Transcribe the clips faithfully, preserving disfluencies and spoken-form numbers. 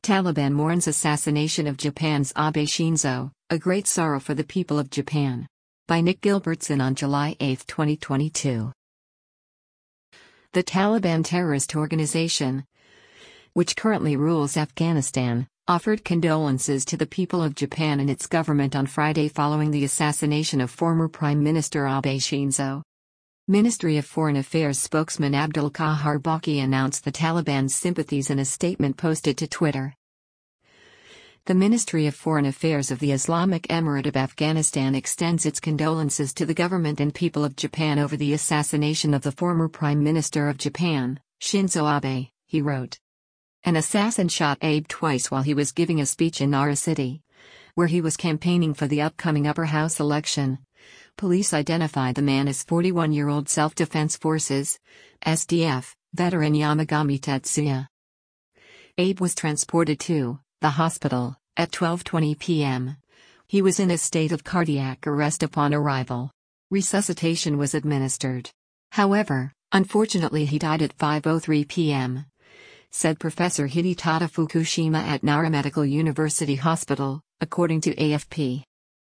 Taliban mourns assassination of Japan's Abe Shinzo, a great sorrow for the people of Japan. By Nick Gilbertson on July eighth, twenty twenty-two. The Taliban terrorist organization, which currently rules Afghanistan, offered condolences to the people of Japan and its government on Friday following the assassination of former Prime Minister Abe Shinzo. Ministry of Foreign Affairs spokesman Abdul Qahar Baqi announced the Taliban's sympathies in a statement posted to Twitter. The Ministry of Foreign Affairs of the Islamic Emirate of Afghanistan extends its condolences to the government and people of Japan over the assassination of the former Prime Minister of Japan, Shinzo Abe, he wrote. An assassin shot Abe twice while he was giving a speech in Nara City, where he was campaigning for the upcoming upper house election. Police identified the man as forty-one-year-old Self-Defense Forces (S D F) veteran Yamagami Tetsuya. Abe was transported to the hospital at twelve twenty p m He was in a state of cardiac arrest upon arrival. Resuscitation was administered. However, unfortunately he died at five oh three p m, said Professor Hidetada Fukushima at Nara Medical University Hospital, according to A F P.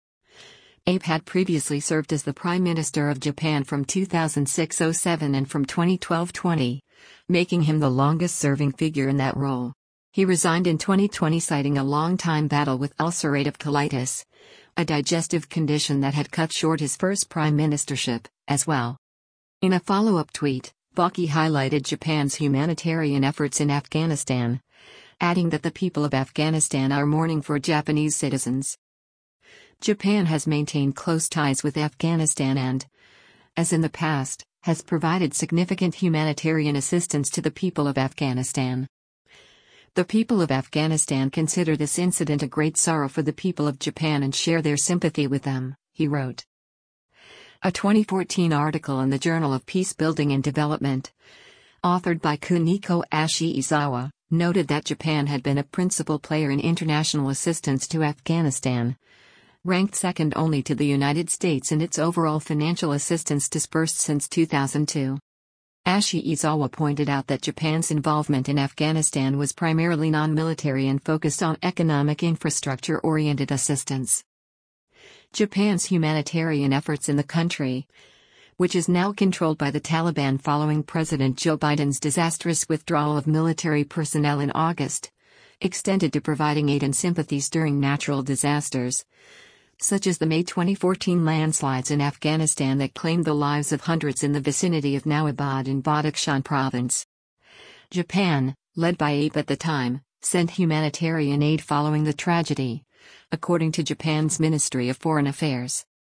Abe had previously served as the Prime Minister of Japan from two thousand six to oh seven and from twenty twelve to twenty, making him the longest-serving figure in that role. He resigned in twenty twenty citing a long-time battle with ulcerative colitis, a digestive condition that had cut short his first prime ministership, as well. In a follow-up tweet, Baqi highlighted Japan's humanitarian efforts in Afghanistan, adding that the people of Afghanistan are mourning for Japanese citizens. Japan has maintained close ties with Afghanistan and, as in the past, has provided significant humanitarian assistance to the people of Afghanistan. The people of Afghanistan consider this incident a great sorrow for the people of Japan and share their sympathy with them, he wrote. A twenty fourteen article in the Journal of Peace Building and Development, authored by Kuniko Ashiizawa, noted that Japan had been a principal player in international assistance to Afghanistan, ranked second only to the United States in its overall financial assistance disbursed since two thousand two. Ashiizawa pointed out that Japan's involvement in Afghanistan was primarily non-military and focused on economic infrastructure-oriented assistance. Japan's humanitarian efforts in the country, which is now controlled by the Taliban following President Joe Biden's disastrous withdrawal of military personnel in August, extended to providing aid and sympathies during natural disasters, such as the May twenty fourteen landslides in Afghanistan that claimed the lives of hundreds in the vicinity of Nawabad in Badakhshan province. Japan, led by Abe at the time, sent humanitarian aid following the tragedy, according to Japan's Ministry of Foreign Affairs.